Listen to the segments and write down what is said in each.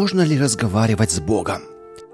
Можно ли разговаривать с Богом?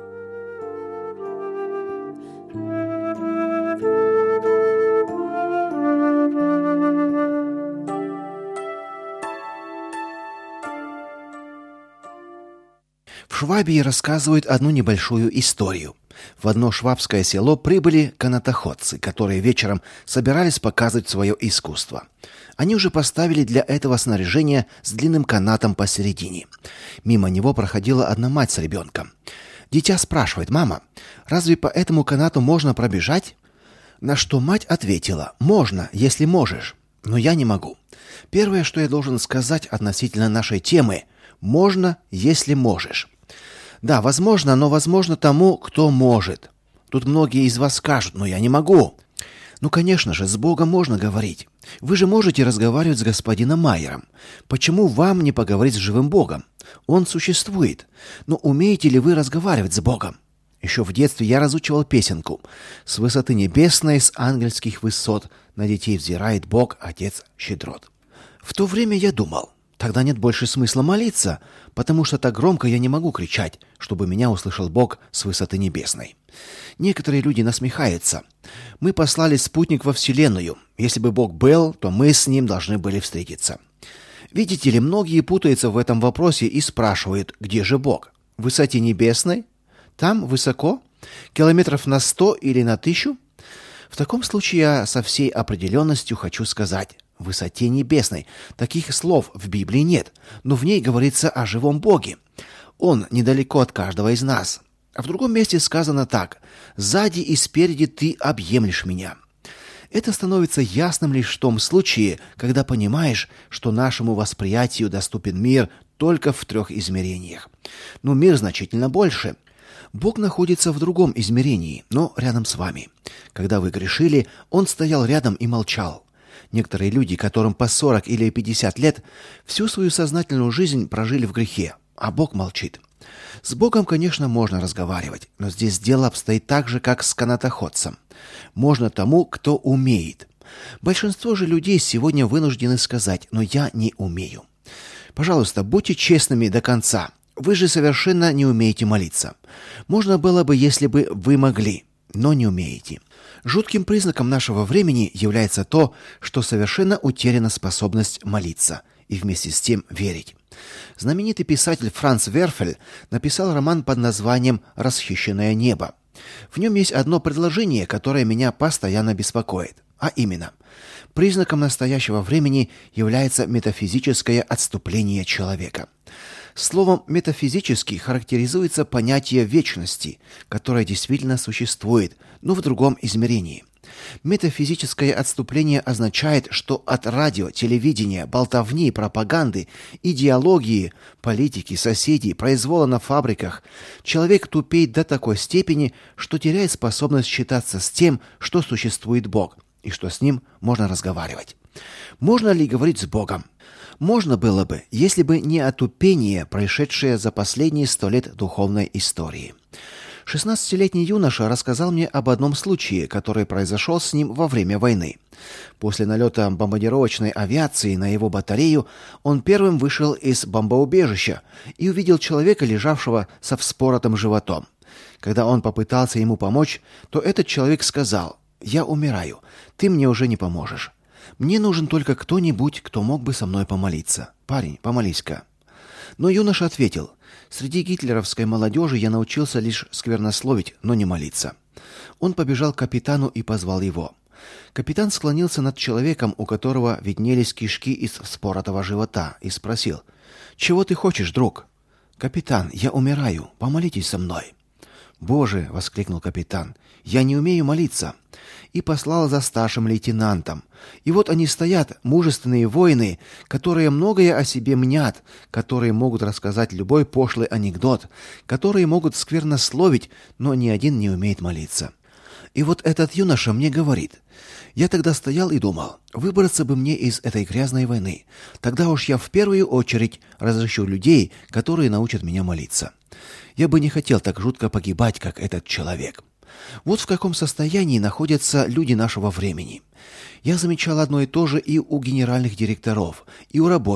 В Швабии рассказывают одну небольшую историю. В одно швабское село прибыли канатоходцы, которые вечером собирались показывать свое искусство. Они уже поставили для этого снаряжение с длинным канатом посередине. Мимо него проходила одна мать с ребенком. Дитя спрашивает: «Мама, разве по этому канату можно пробежать?» На что мать ответила: «Можно, если можешь, но я не могу». Первое, что я должен сказать относительно нашей темы: можно, если можешь. Да, возможно, но возможно тому, кто может. Тут многие из вас скажут: «Но я не могу». Ну, конечно же, с Богом можно говорить. Вы же можете разговаривать с господином Майером. Почему вам не поговорить с живым Богом? Он существует. Но умеете ли вы разговаривать с Богом? Еще в детстве я разучивал песенку: «С высоты небесной, с ангельских высот, на детей взирает Бог, Отец щедрот». В то время я думал: тогда нет больше смысла молиться, потому что так громко я не могу кричать, чтобы меня услышал Бог с высоты небесной. Некоторые люди насмехаются. Мы послали спутник во Вселенную. Если бы Бог был, то мы с ним должны были встретиться. Видите ли, многие путаются в этом вопросе и спрашивают: где же Бог? В высоте небесной? Там высоко? Километров на 100 или на 1000? В таком случае я со всей определенностью хочу сказать: в высоте небесной. Таких слов в Библии нет, но в ней говорится о живом Боге. Он недалеко от каждого из нас. А в другом месте сказано так: «Сзади и спереди ты объемлешь меня». Это становится ясным лишь в том случае, когда понимаешь, что нашему восприятию доступен мир только в 3 измерениях. Но мир значительно больше. Бог находится в другом измерении, но рядом с вами. Когда вы грешили, Он стоял рядом и молчал. Некоторые люди, которым по 40 или 50 лет, всю свою сознательную жизнь прожили в грехе, а Бог молчит. С Богом, конечно, можно разговаривать, но здесь дело обстоит так же, как с канатоходцем. Можно тому, кто умеет. Большинство же людей сегодня вынуждены сказать: «Но я не умею». Пожалуйста, будьте честными до конца. Вы же совершенно не умеете молиться. Можно было бы, если бы вы могли, но не умеете. Жутким признаком нашего времени является то, что совершенно утеряна способность молиться и вместе с тем верить. Знаменитый писатель Франц Верфель написал роман под названием «Расхищенное небо». В нем есть одно предложение, которое меня постоянно беспокоит, а именно: признаком настоящего времени является метафизическое отступление человека. Словом «метафизический» характеризуется понятие вечности, которое действительно существует, но в другом измерении. Метафизическое отступление означает, что от радио, телевидения, болтовни, пропаганды, идеологии, политики, соседей, произвола на фабриках человек тупеет до такой степени, что теряет способность считаться с тем, что существует Бог и что с Ним можно разговаривать. Можно ли говорить с Богом? Можно было бы, если бы не отупение, происшедшее за последние 100 лет духовной истории. 16-летний юноша рассказал мне об одном случае, который произошел с ним во время войны. После налета бомбардировочной авиации на его батарею он первым вышел из бомбоубежища и увидел человека, лежавшего со вспоротым животом. Когда он попытался ему помочь, то этот человек сказал: «Я умираю, ты мне уже не поможешь. Мне нужен только кто-нибудь, кто мог бы со мной помолиться. Парень, помолись-ка». Но юноша ответил: «Среди гитлеровской молодежи я научился лишь сквернословить, но не молиться». Он побежал к капитану и позвал его. Капитан склонился над человеком, у которого виднелись кишки из вспоротого живота, и спросил: «Чего ты хочешь, друг?» «Капитан, я умираю, помолитесь со мной». «Боже!» — воскликнул капитан. «Я не умею молиться». И послал за старшим лейтенантом. И вот они стоят, мужественные воины, которые многое о себе мнят, которые могут рассказать любой пошлый анекдот, которые могут сквернословить, но ни один не умеет молиться. И вот этот юноша мне говорит: «Я тогда стоял и думал, выбраться бы мне из этой грязной войны. Тогда уж я в первую очередь разыщу людей, которые научат меня молиться. Я бы не хотел так жутко погибать, как этот человек». Вот в каком состоянии находятся люди нашего времени. Я замечал одно и то же и у генеральных директоров, и у рабочих.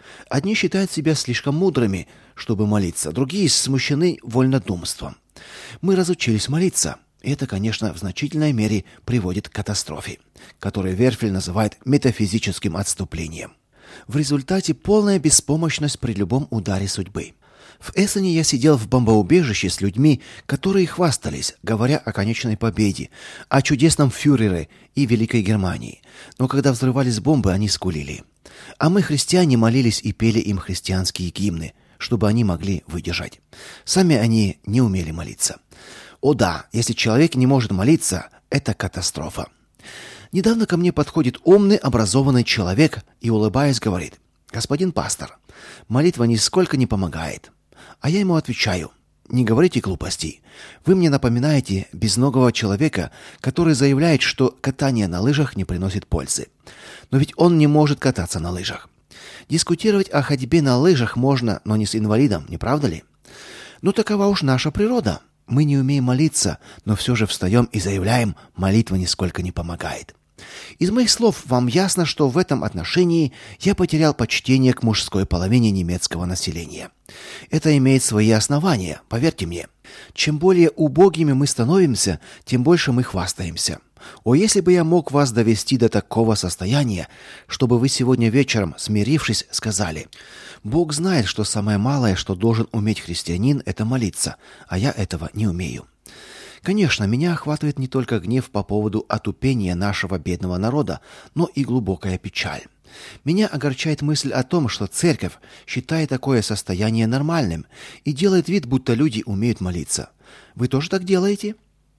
Одни считают себя слишком мудрыми, чтобы молиться, другие смущены вольнодумством. Мы разучились молиться, и это, конечно, в значительной мере приводит к катастрофе, которую Верфель называет метафизическим отступлением. В результате полная беспомощность при любом ударе судьбы. В Эссене я сидел в бомбоубежище с людьми, которые хвастались, говоря о конечной победе, о чудесном фюрере и Великой Германии. Но когда взрывались бомбы, они скулили. А мы, христиане, молились и пели им христианские гимны, чтобы они могли выдержать. Сами они не умели молиться. О да, если человек не может молиться, это катастрофа. Недавно ко мне подходит умный, образованный человек и, улыбаясь, говорит: «Господин пастор, молитва нисколько не помогает». А я ему отвечаю: «Не говорите глупостей. Вы мне напоминаете безногого человека, который заявляет, что катание на лыжах не приносит пользы. Но ведь он не может кататься на лыжах. Дискутировать о ходьбе на лыжах можно, но не с инвалидом, не правда ли? Ну, такова уж наша природа. Мы не умеем молиться, но все же встаем и заявляем: молитва нисколько не помогает». Из моих слов вам ясно, что в этом отношении я потерял почтение к мужской половине немецкого населения. Это имеет свои основания, поверьте мне. Чем более убогими мы становимся, тем больше мы хвастаемся. О, если бы я мог вас довести до такого состояния, чтобы вы сегодня вечером, смирившись, сказали: «Бог знает, что самое малое, что должен уметь христианин, это молиться, а я этого не умею». Конечно, меня охватывает не только гнев по поводу отупения нашего бедного народа, но и глубокая печаль. Меня огорчает мысль о том, что церковь считает такое состояние нормальным и делает вид, будто люди умеют молиться. Вы тоже так делаете?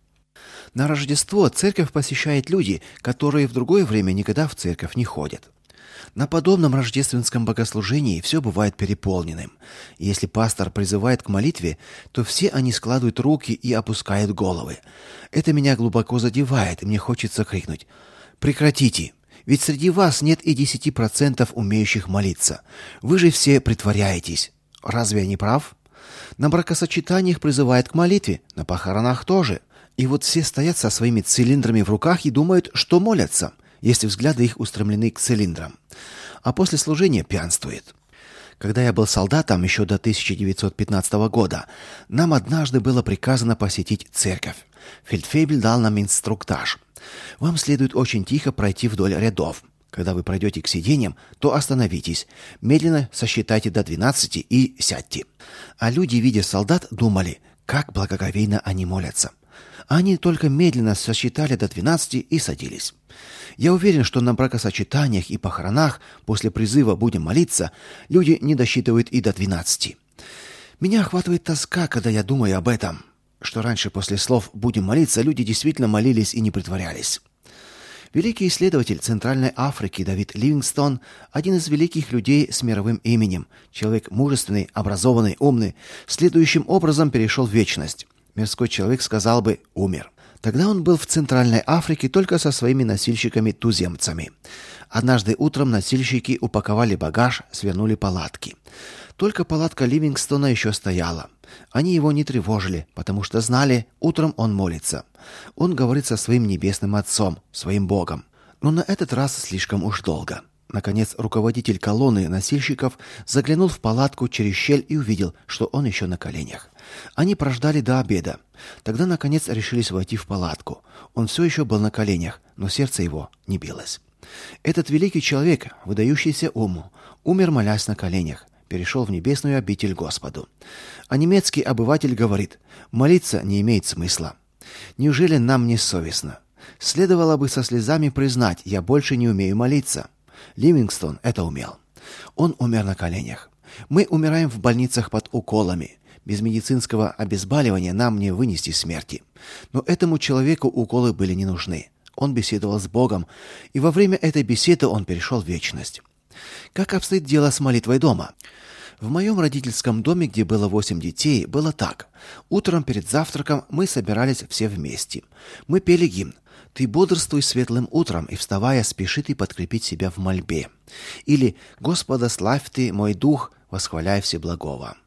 На Рождество церковь посещают люди, которые в другое время никогда в церковь не ходят. На подобном рождественском богослужении все бывает переполненным. Если пастор призывает к молитве, то все они складывают руки и опускают головы. Это меня глубоко задевает, и мне хочется крикнуть: «Прекратите! Ведь среди вас нет и 10% умеющих молиться. Вы же все притворяетесь. Разве я не прав? На бракосочетаниях призывают к молитве, на похоронах тоже. И вот все стоят со своими цилиндрами в руках и думают, что молятся, если взгляды их устремлены к цилиндрам. А после служения пьянствует. Когда я был солдатом еще до 1915 года, нам однажды было приказано посетить церковь. Фельдфебель дал нам инструктаж. Вам следует очень тихо пройти вдоль рядов. Когда вы пройдете к сиденьям, то остановитесь, медленно сосчитайте до 12 и сядьте. А люди, видя солдат, думали, как благоговейно они молятся. Они только медленно сосчитали до 12 и садились. Я уверен, что на бракосочетаниях и похоронах после призыва «Будем молиться» люди не досчитывают и до 12. Меня охватывает тоска, когда я думаю об этом, что раньше после слов «Будем молиться» люди действительно молились и не притворялись. Великий исследователь Центральной Африки Давид Ливингстон, один из великих людей с мировым именем, человек мужественный, образованный, умный, следующим образом перешел в вечность. Мирской человек сказал бы «умер». Тогда он был в Центральной Африке только со своими носильщиками-туземцами. Однажды утром носильщики упаковали багаж, свернули палатки. Только палатка Ливингстона еще стояла. Они его не тревожили, потому что знали, утром он молится. Он говорит со своим небесным отцом, своим Богом. Но на этот раз слишком уж долго. Наконец, руководитель колонны носильщиков заглянул в палатку через щель и увидел, что он еще на коленях. Они прождали до обеда. Тогда, наконец, решились войти в палатку. Он все еще был на коленях, но сердце его не билось. Этот великий человек, выдающийся уму, умер, молясь на коленях, перешел в небесную обитель Господу. А немецкий обыватель говорит: молиться не имеет смысла. Неужели нам не совестно? Следовало бы со слезами признать: я больше не умею молиться. Ливингстон это умел. Он умер на коленях. Мы умираем в больницах под уколами. Без медицинского обезболивания нам не вынести смерти. Но этому человеку уколы были не нужны. Он беседовал с Богом, и во время этой беседы он перешел в вечность. Как обстоит дело с молитвой дома? В моем родительском доме, где было 8 детей, было так. Утром перед завтраком мы собирались все вместе. Мы пели гимн: «Ты бодрствуй светлым утром, и, вставая, спеши ты подкрепить себя в мольбе». Или «Господа славь ты, мой дух, восхваляй Всеблагого».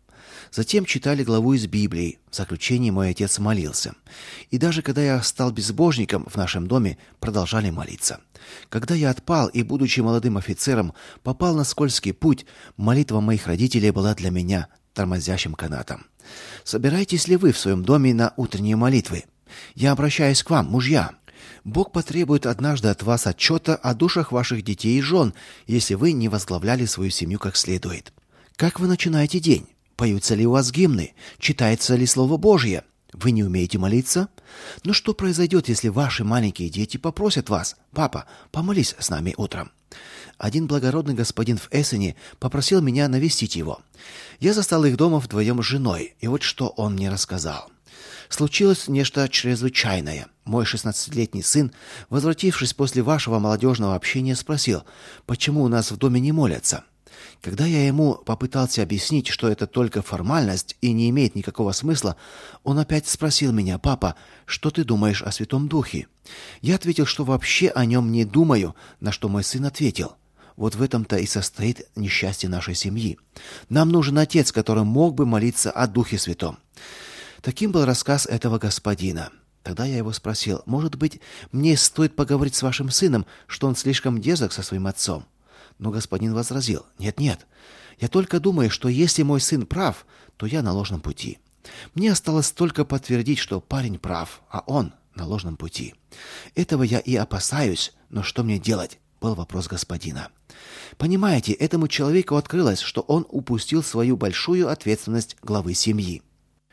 Затем читали главу из Библии. В заключении мой отец молился. И даже когда я стал безбожником в нашем доме, продолжали молиться. Когда я отпал и, будучи молодым офицером, попал на скользкий путь, молитва моих родителей была для меня тормозящим канатом. Собираетесь ли вы в своем доме на утренние молитвы? Я обращаюсь к вам, мужья. Бог потребует однажды от вас отчета о душах ваших детей и жен, если вы не возглавляли свою семью как следует. Как вы начинаете день? Поются ли у вас гимны? Читается ли Слово Божье? Вы не умеете молиться? Но что произойдет, если ваши маленькие дети попросят вас: «Папа, помолись с нами утром»? Один благородный господин в Эссене попросил меня навестить его. Я застал их дома вдвоем с женой, и вот что он мне рассказал. Случилось нечто чрезвычайное. Мой 16-летний сын, возвратившись после вашего молодежного общения, спросил, почему у нас в доме не молятся. Когда я ему попытался объяснить, что это только формальность и не имеет никакого смысла, он опять спросил меня: «Папа, что ты думаешь о Святом Духе?» Я ответил, что вообще о нем не думаю, на что мой сын ответил: «Вот в этом-то и состоит несчастье нашей семьи. Нам нужен отец, который мог бы молиться о Духе Святом». Таким был рассказ этого господина. Тогда я его спросил: «Может быть, мне стоит поговорить с вашим сыном, что он слишком дерзок со своим отцом?» Но господин возразил: «Нет, я только думаю, что если мой сын прав, то я на ложном пути. Мне осталось только подтвердить, что парень прав, а он на ложном пути. Этого я и опасаюсь, но что мне делать?» Был вопрос господина. Понимаете, этому человеку открылось, что он упустил свою большую ответственность главы семьи.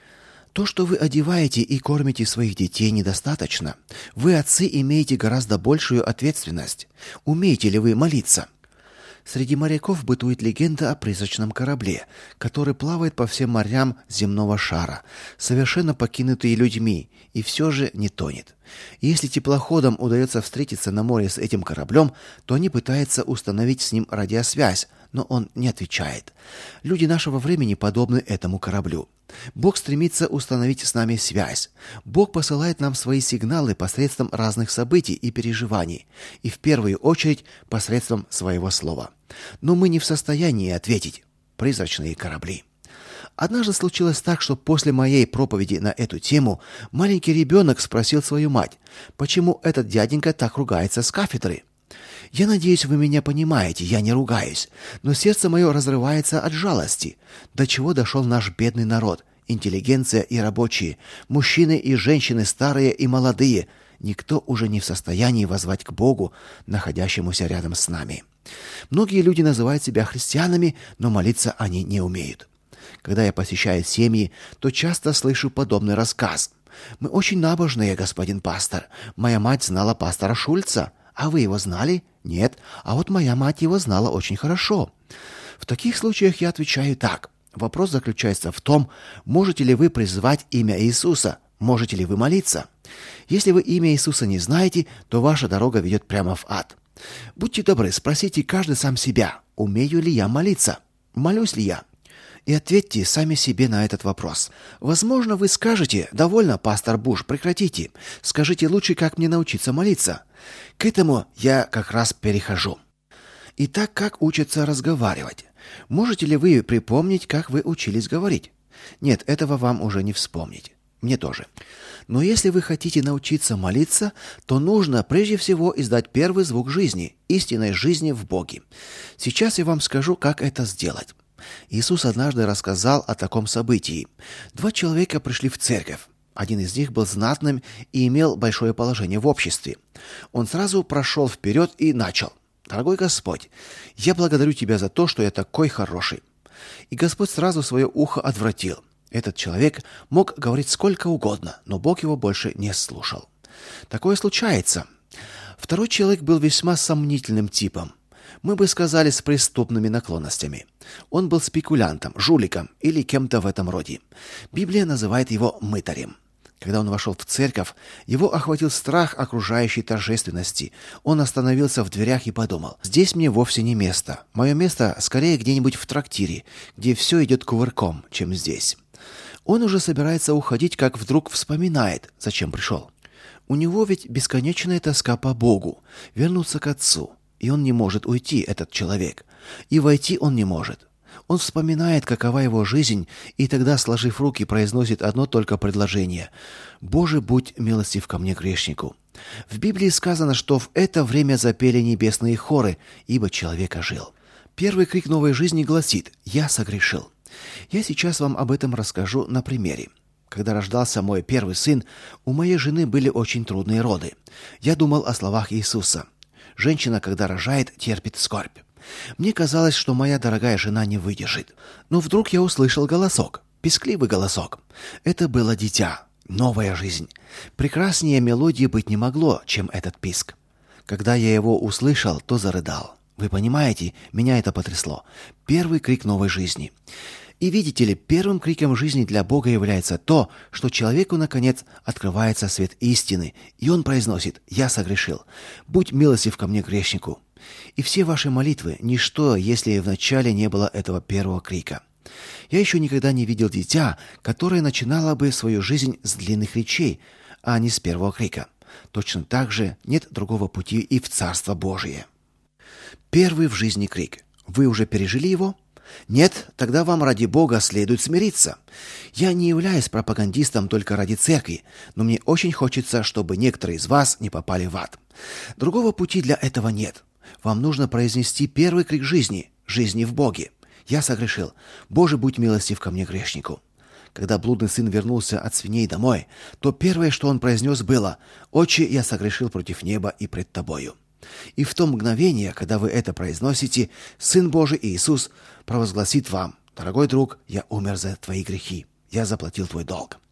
То, что вы одеваете и кормите своих детей, недостаточно. Вы, отцы, имеете гораздо большую ответственность. Умеете ли вы молиться? Среди моряков бытует легенда о призрачном корабле, который плавает по всем морям земного шара, совершенно покинутый людьми, и все же не тонет. Если теплоходам удается встретиться на море с этим кораблем, то они пытаются установить с ним радиосвязь, но он не отвечает. Люди нашего времени подобны этому кораблю. Бог стремится установить с нами связь. Бог посылает нам свои сигналы посредством разных событий и переживаний, и в первую очередь посредством своего слова. Но мы не в состоянии ответить. Призрачные корабли. Однажды случилось так, что после моей проповеди на эту тему маленький ребенок спросил свою мать: «Почему этот дяденька так ругается с кафедры?» Я надеюсь, вы меня понимаете, я не ругаюсь, но сердце мое разрывается от жалости. До чего дошел наш бедный народ, интеллигенция и рабочие, мужчины и женщины, старые и молодые. Никто уже не в состоянии воззвать к Богу, находящемуся рядом с нами. Многие люди называют себя христианами, но молиться они не умеют. Когда я посещаю семьи, то часто слышу подобный рассказ. «Мы очень набожные, господин пастор. Моя мать знала пастора Шульца. А вы его знали? Нет. А вот моя мать его знала очень хорошо». В таких случаях я отвечаю так. Вопрос заключается в том, можете ли вы призывать имя Иисуса, можете ли вы молиться. Если вы имя Иисуса не знаете, то ваша дорога ведет прямо в ад. Будьте добры, спросите каждый сам себя: умею ли я молиться? Молюсь ли я? И ответьте сами себе на этот вопрос. Возможно, вы скажете: «Довольно, пастор Буш, прекратите. Скажите лучше, как мне научиться молиться». К этому я как раз перехожу. Итак, как учатся разговаривать? Можете ли вы припомнить, как вы учились говорить? Нет, этого вам уже не вспомнить. Мне тоже. Но если вы хотите научиться молиться, то нужно прежде всего издать первый звук жизни, истинной жизни в Боге. Сейчас я вам скажу, как это сделать. Иисус однажды рассказал о таком событии. 2 человека пришли в церковь. Один из них был знатным и имел большое положение в обществе. Он сразу прошел вперед и начал: «Дорогой Господь, я благодарю Тебя за то, что я такой хороший». И Господь сразу свое ухо отвратил. Этот человек мог говорить сколько угодно, но Бог его больше не слушал. Такое случается. Второй человек был весьма сомнительным типом. Мы бы сказали, с преступными наклонностями. Он был спекулянтом, жуликом или кем-то в этом роде. Библия называет его мытарем. Когда он вошел в церковь, его охватил страх окружающей торжественности. Он остановился в дверях и подумал: «Здесь мне вовсе не место. Мое место скорее где-нибудь в трактире, где все идет кувырком, чем здесь». Он уже собирается уходить, как вдруг вспоминает, зачем пришел. У него ведь бесконечная тоска по Богу, вернуться к Отцу. И он не может уйти, этот человек. И войти он не может. Он вспоминает, какова его жизнь, и тогда, сложив руки, произносит одно только предложение: «Боже, будь милостив ко мне, грешнику». В Библии сказано, что в это время запели небесные хоры, ибо человек ожил. Первый крик новой жизни гласит: «Я согрешил». Я сейчас вам об этом расскажу на примере. Когда рождался мой первый сын, у моей жены были очень трудные роды. Я думал о словах Иисуса: «Женщина, когда рожает, терпит скорбь». Мне казалось, что моя дорогая жена не выдержит. Но вдруг я услышал голосок, пескливый голосок. Это было дитя, новая жизнь. Прекраснее мелодии быть не могло, чем этот писк. Когда я его услышал, то зарыдал. Вы понимаете, меня это потрясло. Первый крик новой жизни. И видите ли, первым криком жизни для Бога является то, что человеку, наконец, открывается свет истины, и он произносит: «Я согрешил. Будь милостив ко мне, грешнику». И все ваши молитвы – ничто, если вначале не было этого первого крика. Я еще никогда не видел дитя, которое начинало бы свою жизнь с длинных речей, а не с первого крика. Точно так же нет другого пути и в Царство Божие. Первый в жизни крик. Вы уже пережили его? Нет, тогда вам ради Бога следует смириться. Я не являюсь пропагандистом только ради церкви, но мне очень хочется, чтобы некоторые из вас не попали в ад. Другого пути для этого нет. Вам нужно произнести первый крик жизни в Боге. «Я согрешил. Боже, будь милостив ко мне, грешнику». Когда блудный сын вернулся от свиней домой, то первое, что он произнес, было: «Отче, я согрешил против неба и пред тобою». И в то мгновение, когда вы это произносите, Сын Божий Иисус провозгласит вам: «Дорогой друг, я умер за твои грехи. Я заплатил твой долг».